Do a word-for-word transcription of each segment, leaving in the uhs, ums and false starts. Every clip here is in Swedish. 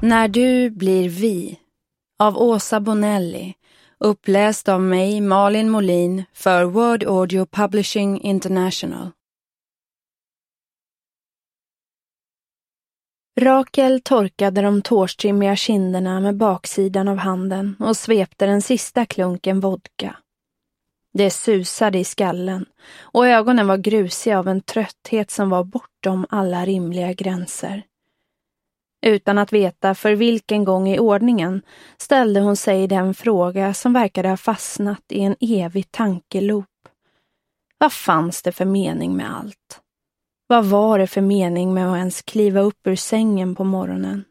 När du blir vi av Åsa Bonelli, uppläst av mig, Malin Molin, för Word Audio Publishing International. Rakel torkade de tårstrimmiga kinderna med baksidan av handen och svepte den sista klunken vodka. Det susade i skallen och ögonen var grusiga av en trötthet som var bortom alla rimliga gränser. Utan att veta för vilken gång i ordningen ställde hon sig den fråga som verkade ha fastnat i en evig tankeloop. Vad fanns det för mening med allt? Vad var det för mening med att ens kliva upp ur sängen på morgonen?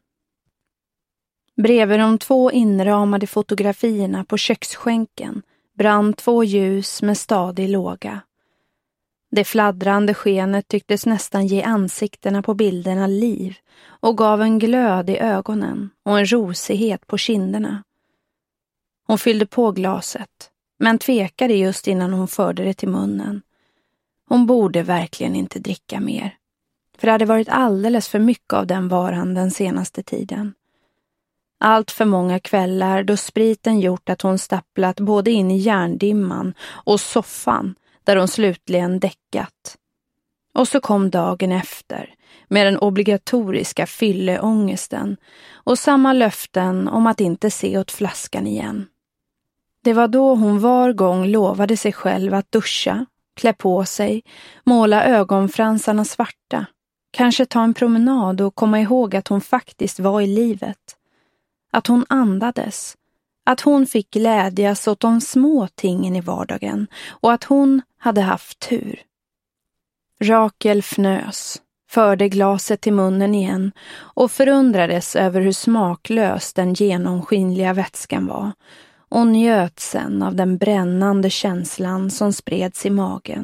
Bredvid de två inramade fotografierna på köksskänken brann två ljus med stadig låga. Det fladdrande skenet tycktes nästan ge ansiktena på bilderna liv och gav en glöd i ögonen och en rosighet på kinderna. Hon fyllde på glaset, men tvekade just innan hon förde det till munnen. Hon borde verkligen inte dricka mer, för det hade varit alldeles för mycket av den varan den senaste tiden. Allt för många kvällar då spriten gjort att hon stapplat både in i järndimman och soffan där hon slutligen däckat. Och så kom dagen efter med den obligatoriska fylleångesten och samma löften om att inte se åt flaskan igen. Det var då hon var gång lovade sig själv att duscha, klä på sig, måla ögonfransarna svarta, kanske ta en promenad och komma ihåg att hon faktiskt var i livet. Att hon andades, att hon fick glädjas åt de små tingen i vardagen och att hon hade haft tur. Rakel fnös, förde glaset till munnen igen och förundrades över hur smaklös den genomskinliga vätskan var och njöt sen av den brännande känslan som spreds i magen.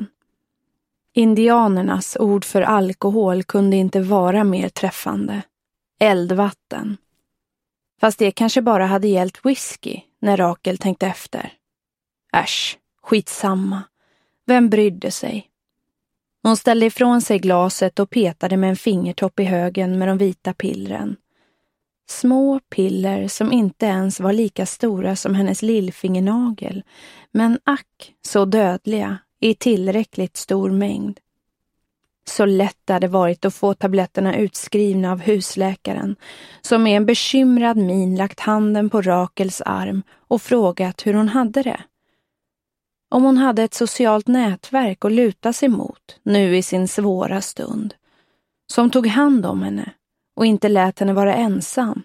Indianernas ord för alkohol kunde inte vara mer träffande. Eldvatten. Fast det kanske bara hade gällt whisky när Rakel tänkte efter. Äsch, skitsamma. Vem brydde sig? Hon ställde ifrån sig glaset och petade med en fingertopp i högen med de vita pillren. Små piller som inte ens var lika stora som hennes lillfingernagel, men ack så dödliga i tillräckligt stor mängd. Så lätt det hade varit att få tabletterna utskrivna av husläkaren, som med en bekymrad min lagt handen på Rakels arm och frågat hur hon hade det. Om hon hade ett socialt nätverk att luta sig mot nu i sin svåra stund, som tog hand om henne och inte lät henne vara ensam.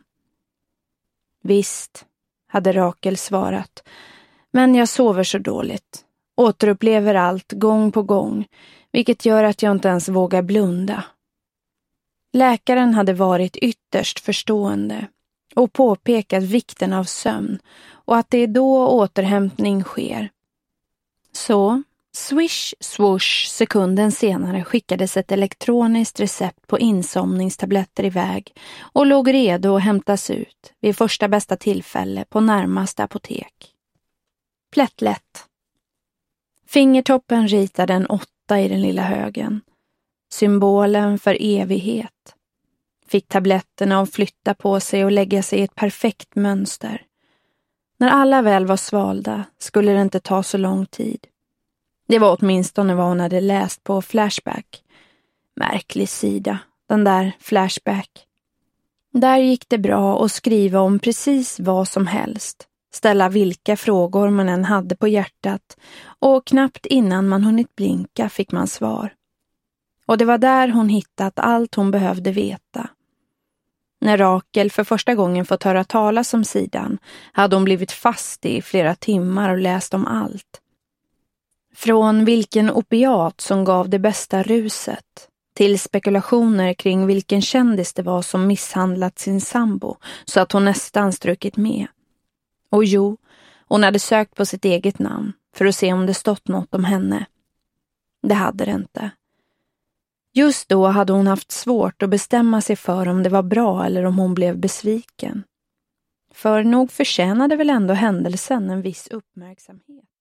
Visst, hade Rakel svarat, men jag sover så dåligt, återupplever allt gång på gång, vilket gör att jag inte ens vågar blunda. Läkaren hade varit ytterst förstående och påpekat vikten av sömn och att det är då återhämtning sker. Så, swish, swoosh, sekunden senare skickades ett elektroniskt recept på insomningstabletter iväg och låg redo att hämtas ut vid första bästa tillfälle på närmaste apotek. Plättlätt. Fingertoppen ritade en åtta i den lilla högen. Symbolen för evighet. Fick tabletterna att flytta på sig och lägga sig i ett perfekt mönster. När alla väl var svalda skulle det inte ta så lång tid. Det var åtminstone vad hon hade läst på Flashback. Märklig sida, den där Flashback. Där gick det bra att skriva om precis vad som helst. Ställa vilka frågor man än hade på hjärtat och knappt innan man hunnit blinka fick man svar. Och det var där hon hittat allt hon behövde veta. När Rakel för första gången fått höra talas om sidan hade hon blivit fast i flera timmar och läst om allt. Från vilken opiat som gav det bästa ruset till spekulationer kring vilken kändis det var som misshandlat sin sambo så att hon nästan strukit med. Och jo, hon hade sökt på sitt eget namn för att se om det stått något om henne. Det hade det inte. Just då hade hon haft svårt att bestämma sig för om det var bra eller om hon blev besviken. För nog förtjänade väl ändå händelsen en viss uppmärksamhet.